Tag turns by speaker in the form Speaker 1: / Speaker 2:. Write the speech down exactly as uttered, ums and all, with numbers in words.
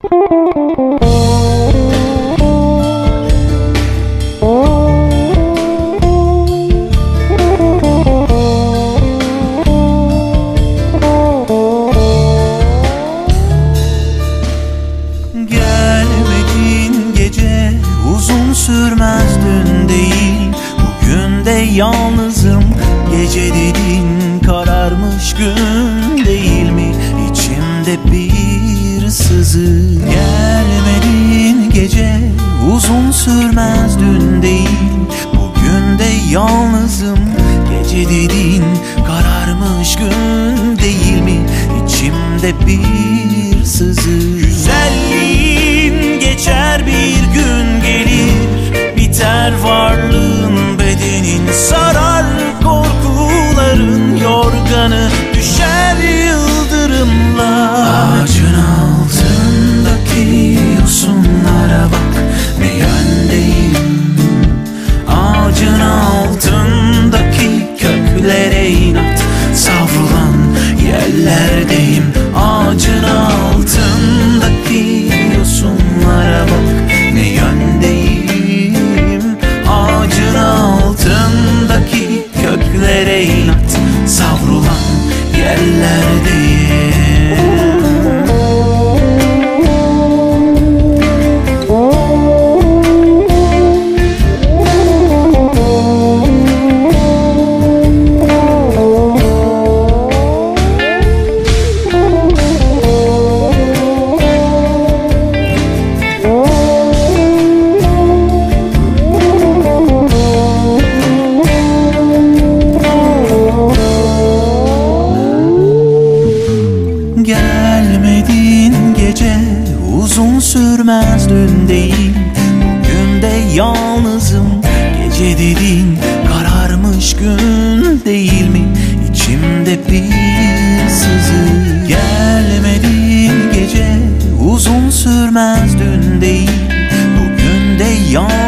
Speaker 1: Gelmedin gece, uzun sürmez dün değil. Bugün de yalnızım, gece dedin kararmış gün değil mi? İçimde bir sızı. Gelmedin gece, uzun sürmez dün değil. Bugün de yalnızım, gece dedin kararmış gün değil mi? İçimde bir sızı. Güzelliğin geçer, bir gün gelir biter varlığın, bedenin sarar korkuların yorganı, düşer yıldırımla. Ağacın altındaki yosunlara bak, ne yöndeyim? Ağacın altındaki köklere inat savrulan yerlerdeyim. Ağacın altındaki yosunlara bak, ne yöndeyim? Ağacın altındaki köklere inat savrulan yerlerdeyim. Gelmedin gece, uzun sürmez dün değil. Bugün de yalnızım, gece dedin kararmış gün değil mi? İçimde bir sızı. Gelmedin gece, uzun sürmez dün değil. Bugün de yalnızım,